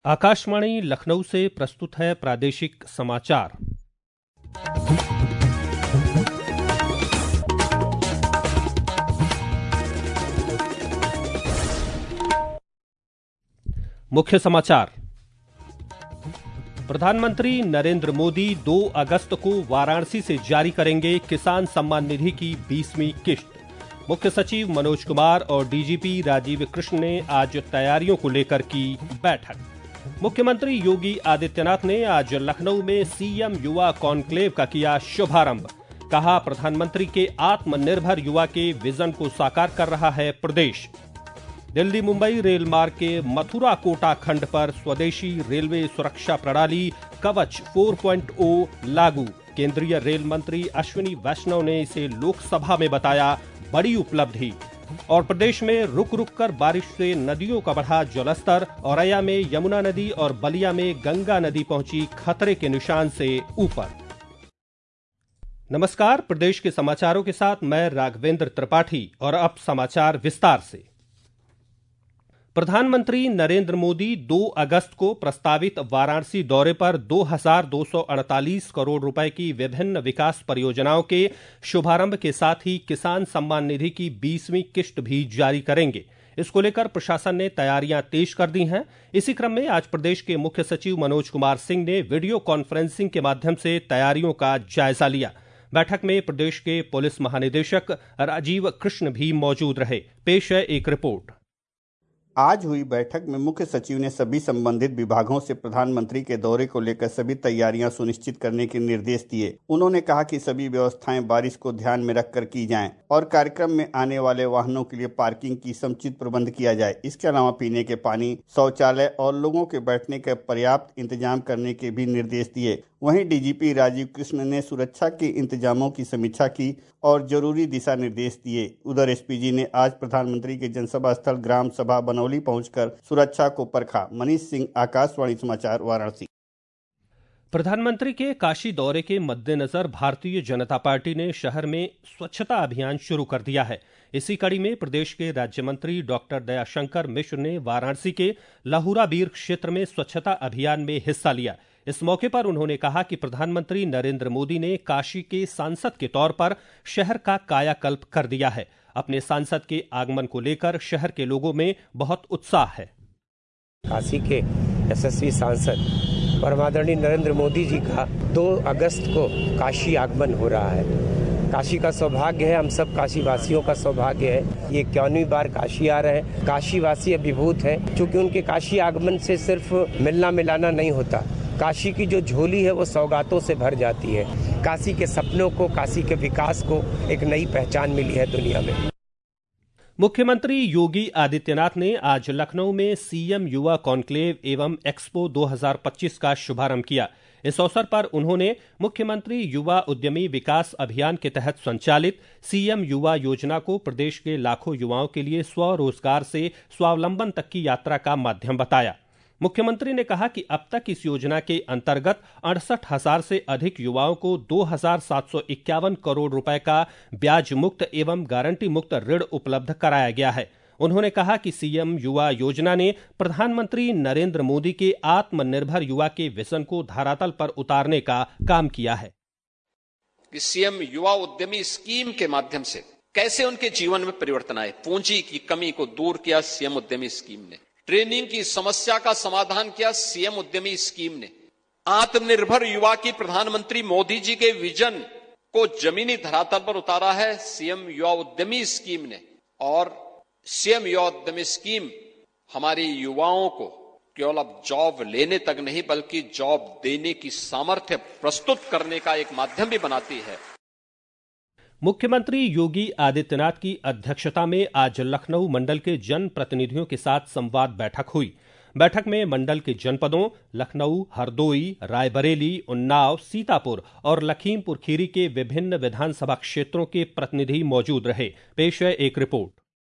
आकाशवाणी लखनऊ से प्रस्तुत है प्रादेशिक समाचार। मुख्य समाचार। प्रधानमंत्री नरेंद्र मोदी 2 अगस्त को वाराणसी से जारी करेंगे किसान सम्मान निधि की 20वीं किश्त। मुख्य सचिव मनोज कुमार और डीजीपी राजीव कृष्ण ने आज तैयारियों को लेकर की बैठक। मुख्यमंत्री योगी आदित्यनाथ ने आज लखनऊ में सीएम युवा कॉन्क्लेव का किया शुभारंभ। कहा, प्रधानमंत्री के आत्मनिर्भर युवा के विजन को साकार कर रहा है प्रदेश। दिल्ली मुंबई रेल मार्ग के मथुरा कोटा खंड पर स्वदेशी रेलवे सुरक्षा प्रणाली कवच 4.0 लागू। केंद्रीय रेल मंत्री अश्विनी वैष्णव ने इसे लोकसभा में बताया बड़ी उपलब्धि। और प्रदेश में रुक रुक कर बारिश से नदियों का बढ़ा जलस्तर। औरैया में यमुना नदी और बलिया में गंगा नदी पहुंची खतरे के निशान से ऊपर। नमस्कार, प्रदेश के समाचारों के साथ मैं राघवेंद्र त्रिपाठी। और अब समाचार विस्तार से। प्रधानमंत्री नरेंद्र मोदी 2 अगस्त को प्रस्तावित वाराणसी दौरे पर 2248 करोड़ रुपए की विभिन्न विकास परियोजनाओं के शुभारंभ के साथ ही किसान सम्मान निधि की 20वीं किश्त भी जारी करेंगे। इसको लेकर प्रशासन ने तैयारियां तेज कर दी हैं। इसी क्रम में आज प्रदेश के मुख्य सचिव मनोज कुमार सिंह ने वीडियो कॉन्फ्रेंसिंग के माध्यम से तैयारियों का जायजा लिया। बैठक में प्रदेश के पुलिस महानिदेशक राजीव कृष्ण भी मौजूद रहे। पेश है एक रिपोर्ट। आज हुई बैठक में मुख्य सचिव ने सभी संबंधित विभागों से प्रधानमंत्री के दौरे को लेकर सभी तैयारियां सुनिश्चित करने के निर्देश दिए। उन्होंने कहा कि सभी व्यवस्थाएं बारिश को ध्यान में रखकर की जाएं और कार्यक्रम में आने वाले वाहनों के लिए पार्किंग की समुचित प्रबंध किया जाए। इसके अलावा पीने के पानी, शौचालय और लोगों के बैठने का पर्याप्त इंतजाम करने के भी निर्देश दिए। वहीं डीजीपी राजीव कृष्ण ने सुरक्षा के इंतजामों की समीक्षा की और जरूरी दिशा निर्देश दिए। उधर एसपीजी ने आज प्रधानमंत्री के जनसभा स्थल ग्राम सभा बनौली पहुंचकर सुरक्षा को परखा। मनीष सिंह, आकाशवाणी समाचार, वाराणसी। प्रधानमंत्री के काशी दौरे के मद्देनजर भारतीय जनता पार्टी ने शहर में स्वच्छता अभियान शुरू कर दिया है। इसी कड़ी में प्रदेश के राज्य मंत्री डॉक्टर दयाशंकर मिश्र ने वाराणसी के लहुराबीर क्षेत्र में स्वच्छता अभियान में हिस्सा लिया। इस मौके पर उन्होंने कहा कि प्रधानमंत्री नरेंद्र मोदी ने काशी के सांसद के तौर पर शहर का कायाकल्प कर दिया है। अपने सांसद के आगमन को लेकर शहर के लोगों में बहुत उत्साह है। काशी के यशस्वी सांसद परमादरणीय नरेंद्र मोदी जी का 2 अगस्त को काशी आगमन हो रहा है। काशी का सौभाग्य है, हम सब काशी वासियों का सौभाग्य है। ये 51वीं बार काशी आ रहे हैं। काशी वासी अभिभूत हैं, क्योंकि उनके काशी आगमन से सिर्फ मिलना मिलाना नहीं होता, काशी की जो झोली है वो सौगातों से भर जाती है। काशी के सपनों को, काशी के विकास को एक नई पहचान मिली है दुनिया में। मुख्यमंत्री योगी आदित्यनाथ ने आज लखनऊ में सीएम युवा कॉन्क्लेव एवं एक्सपो 2025 का शुभारंभ किया। इस अवसर पर उन्होंने मुख्यमंत्री युवा उद्यमी विकास अभियान के तहत संचालित सीएम युवा योजना को प्रदेश के लाखों युवाओं के लिए स्वरोजगार से स्वावलंबन तक की यात्रा का माध्यम बताया। मुख्यमंत्री ने कहा कि अब तक इस योजना के अंतर्गत 68,000 से अधिक युवाओं को 2,751 करोड़ रुपए का ब्याज मुक्त एवं गारंटी मुक्त ऋण उपलब्ध कराया गया है। उन्होंने कहा कि सीएम युवा योजना ने प्रधानमंत्री नरेंद्र मोदी के आत्मनिर्भर युवा के विजन को धरातल पर उतारने का काम किया है। सीएम युवा उद्यमी स्कीम के माध्यम से कैसे उनके जीवन में परिवर्तन आए। पूंजी की कमी को दूर किया सीएम उद्यमी स्कीम ने। ट्रेनिंग की समस्या का समाधान किया सीएम उद्यमी स्कीम ने। आत्मनिर्भर युवा की प्रधानमंत्री मोदी जी के विजन को जमीनी धरातल पर उतारा है सीएम युवा उद्यमी स्कीम ने। और सीएम युवा उद्यमी स्कीम हमारे युवाओं को केवल अब जॉब लेने तक नहीं, बल्कि जॉब देने की सामर्थ्य प्रस्तुत करने का एक माध्यम भी बनाती है। मुख्यमंत्री योगी आदित्यनाथ की अध्यक्षता में आज लखनऊ मंडल के जन प्रतिनिधियों के साथ संवाद बैठक हुई। बैठक में मंडल के जनपदों लखनऊ, हरदोई, रायबरेली, उन्नाव, सीतापुर और लखीमपुर खीरी के विभिन्न विधानसभा क्षेत्रों के प्रतिनिधि मौजूद रहे। पेश है एक रिपोर्ट।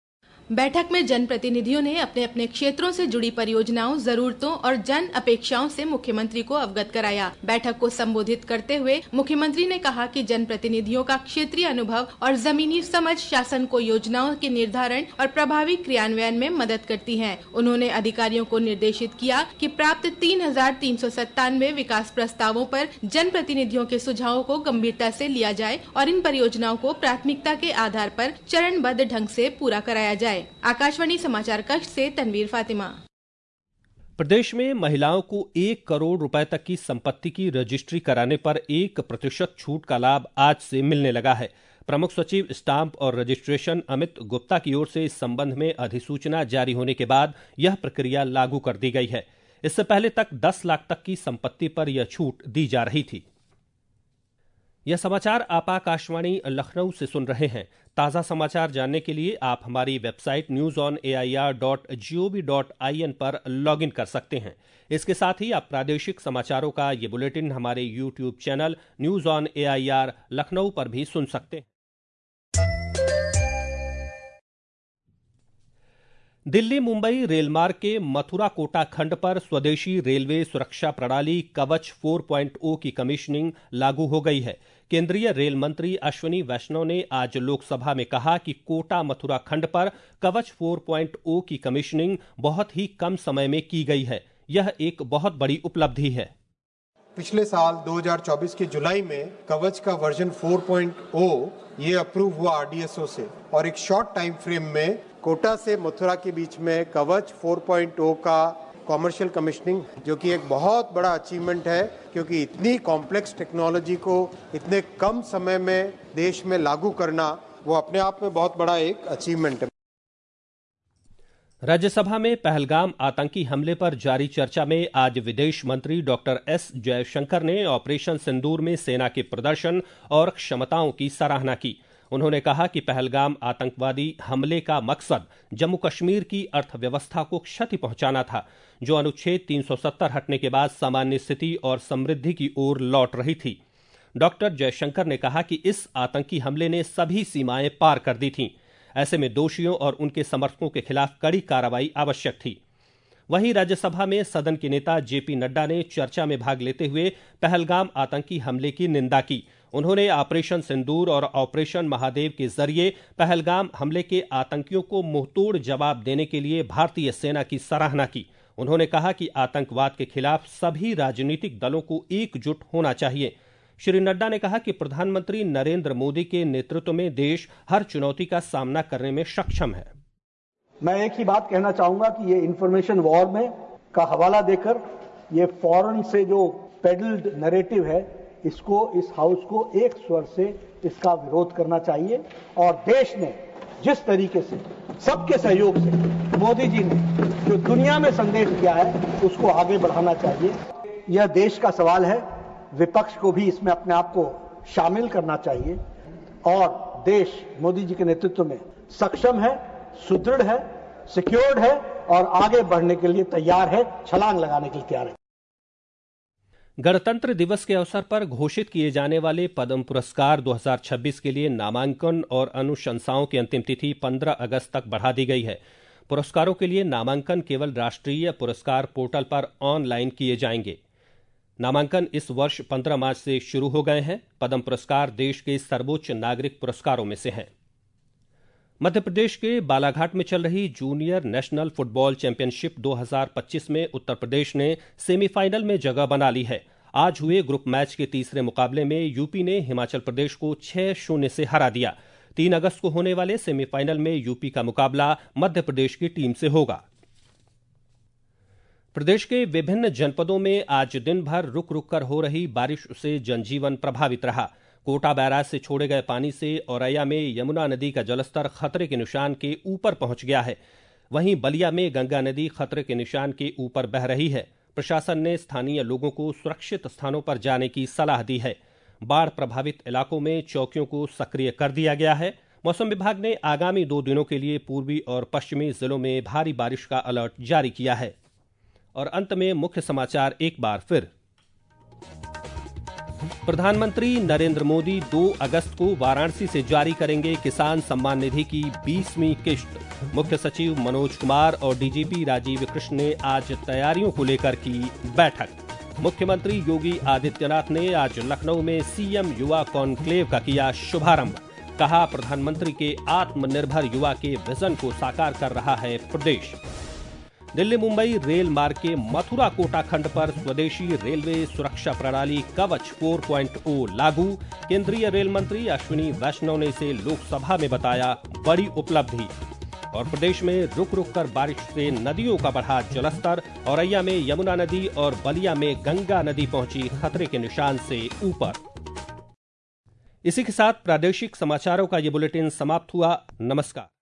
बैठक में जनप्रतिनिधियों ने अपने अपने क्षेत्रों से जुड़ी परियोजनाओं, जरूरतों और जन अपेक्षाओं से मुख्यमंत्री को अवगत कराया। बैठक को संबोधित करते हुए मुख्यमंत्री ने कहा कि जनप्रतिनिधियों का क्षेत्रीय अनुभव और जमीनी समझ शासन को योजनाओं के निर्धारण और प्रभावी क्रियान्वयन में मदद करती है। उन्होंने अधिकारियों को निर्देशित किया कि प्राप्त 3,397 विकास प्रस्तावों पर जनप्रतिनिधियों के सुझावों को गंभीरता से लिया जाए और इन परियोजनाओं को प्राथमिकता के आधार पर चरणबद्ध ढंग से पूरा कराया जाए। आकाशवाणी समाचार कक्ष से तनवीर फातिमा। प्रदेश में महिलाओं को 1 करोड़ रुपए तक की संपत्ति की रजिस्ट्री कराने पर 1% छूट का लाभ आज से मिलने लगा है। प्रमुख सचिव स्टाम्प और रजिस्ट्रेशन अमित गुप्ता की ओर से इस संबंध में अधिसूचना जारी होने के बाद यह प्रक्रिया लागू कर दी गई है। इससे पहले तक 10 लाख तक की संपत्ति पर यह छूट दी जा रही थी। यह समाचार आप आकाशवाणी लखनऊ से सुन रहे हैं। ताज़ा समाचार जानने के लिए आप हमारी वेबसाइट newsonair.gov.in पर लॉगिन कर सकते हैं। इसके साथ ही आप प्रादेशिक समाचारों का ये बुलेटिन हमारे YouTube channel news on AIR Lucknow पर भी सुन सकते हैं। दिल्ली मुंबई रेलमार्ग के मथुरा कोटा खंड पर स्वदेशी रेलवे सुरक्षा प्रणाली कवच 4.0 की कमीशनिंग लागू हो गई है। केंद्रीय रेल मंत्री अश्विनी वैष्णव ने आज लोकसभा में कहा कि कोटा मथुरा खंड पर कवच 4.0 की कमीशनिंग बहुत ही कम समय में की गई है। यह एक बहुत बड़ी उपलब्धि है। पिछले साल 2024 के जुलाई में कवच का वर्जन 4.0 ये अप्रूव हुआ RDSO से और एक शॉर्ट टाइम फ्रेम में कोटा से मथुरा के बीच में कवच 4.0 का कॉमर्शियल कमीशनिंग, जो कि एक बहुत बड़ा अचीवमेंट है, क्योंकि इतनी कॉम्प्लेक्स टेक्नोलॉजी को इतने कम समय में देश में लागू करना वो अपने आप में बहुत बड़ा एक अचीवमेंट है। राज्यसभा में पहलगाम आतंकी हमले पर जारी चर्चा में आज विदेश मंत्री डॉक्टर S जयशंकर ने ऑपरेशन सिंदूर में सेना के प्रदर्शन और क्षमताओं की सराहना की। उन्होंने कहा कि पहलगाम आतंकवादी हमले का मकसद जम्मू कश्मीर की अर्थव्यवस्था को क्षति पहुंचाना था, जो अनुच्छेद 370 हटने के बाद सामान्य स्थिति और समृद्धि की ओर लौट रही थी। डॉक्टर जयशंकर ने कहा कि इस आतंकी हमले ने सभी सीमाएं पार कर दी थीं। ऐसे में दोषियों और उनके समर्थकों के खिलाफ कड़ी कार्रवाई आवश्यक थी। वहीं राज्यसभा में सदन के नेता JP नड्डा ने चर्चा में भाग लेते हुए पहलगाम आतंकी हमले की निंदा की। उन्होंने ऑपरेशन सिंदूर और ऑपरेशन महादेव के जरिए पहलगाम हमले के आतंकियों को मुंहतोड़ जवाब देने के लिए भारतीय सेना की सराहना की। उन्होंने कहा कि आतंकवाद के खिलाफ सभी राजनीतिक दलों को एकजुट होना चाहिए। श्री नड्डा ने कहा कि प्रधानमंत्री नरेंद्र मोदी के नेतृत्व में देश हर चुनौती का सामना करने में सक्षम है। मैं एक ही बात कहना चाहूंगा कि ये इंफॉर्मेशन वॉर में का हवाला देकर ये फॉरेन से जो पेडल्ड नैरेटिव है, इसको, इस हाउस को एक स्वर से इसका विरोध करना चाहिए। और देश ने जिस तरीके से सबके सहयोग से मोदी जी ने जो दुनिया में संदेश किया है, उसको आगे बढ़ाना चाहिए। यह देश का सवाल है, विपक्ष को भी इसमें अपने आप को शामिल करना चाहिए। और देश मोदी जी के नेतृत्व में सक्षम है, सुदृढ़ है, सिक्योर्ड है और आगे बढ़ने के लिए तैयार है, छलांग लगाने के लिए तैयार है। गणतंत्र दिवस के अवसर पर घोषित किए जाने वाले पद्म पुरस्कार 2026 के लिए नामांकन और अनुशंसाओं की अंतिम तिथि 15 अगस्त तक बढ़ा दी गई है। पुरस्कारों के लिए नामांकन केवल राष्ट्रीय पुरस्कार पोर्टल पर ऑनलाइन किए जाएंगे। नामांकन इस वर्ष 15 मार्च से शुरू हो गए हैं। पद्म पुरस्कार देश के सर्वोच्च नागरिक पुरस्कारों में से हैं। मध्य प्रदेश के बालाघाट में चल रही जूनियर नेशनल फुटबॉल चैंपियनशिप 2025 में उत्तर प्रदेश ने सेमीफाइनल में जगह बना ली है। आज हुए ग्रुप मैच के तीसरे मुकाबले में यूपी ने हिमाचल प्रदेश को 6-0 से हरा दिया। 3 अगस्त को होने वाले सेमीफाइनल में यूपी का मुकाबला मध्य प्रदेश की टीम से होगा। प्रदेश के विभिन्न जनपदों में आज दिन भर रुक रुक कर हो रही बारिश से जनजीवन प्रभावित रहा। कोटा बैराज से छोड़े गए पानी से औरैया में यमुना नदी का जलस्तर खतरे के निशान के ऊपर पहुंच गया है। वहीं बलिया में गंगा नदी खतरे के निशान के ऊपर बह रही है। प्रशासन ने स्थानीय लोगों को सुरक्षित स्थानों पर जाने की सलाह दी है। बाढ़ प्रभावित इलाकों में चौकियों को सक्रिय कर दिया गया है। मौसम विभाग ने आगामी 2 दिनों के लिए पूर्वी और पश्चिमी जिलों में भारी बारिश का अलर्ट जारी किया है। और अंत में मुख्य समाचार एक बार फिर। प्रधानमंत्री नरेंद्र मोदी 2 अगस्त को वाराणसी से जारी करेंगे किसान सम्मान निधि की 20वीं किश्त। मुख्य सचिव मनोज कुमार और डीजीपी राजीव कृष्ण ने आज तैयारियों को लेकर की बैठक। मुख्यमंत्री योगी आदित्यनाथ ने आज लखनऊ में सीएम युवा कॉन्क्लेव का किया शुभारंभ। कहा, प्रधानमंत्री के आत्मनिर्भर युवा के विजन को साकार कर रहा है प्रदेश। दिल्ली मुंबई रेल मार्ग के मथुरा कोटा खंड पर स्वदेशी रेलवे सुरक्षा प्रणाली कवच 4.0 लागू। केंद्रीय रेल मंत्री अश्विनी वैष्णव ने इसे लोकसभा में बताया बड़ी उपलब्धि। और प्रदेश में रुक रुक कर बारिश से नदियों का बढ़ा जलस्तर। औरैया में यमुना नदी और बलिया में गंगा नदी पहुंची खतरे के निशान से ऊपर। इसी के साथ प्रादेशिक समाचारों का ये बुलेटिन समाप्त हुआ। नमस्कार।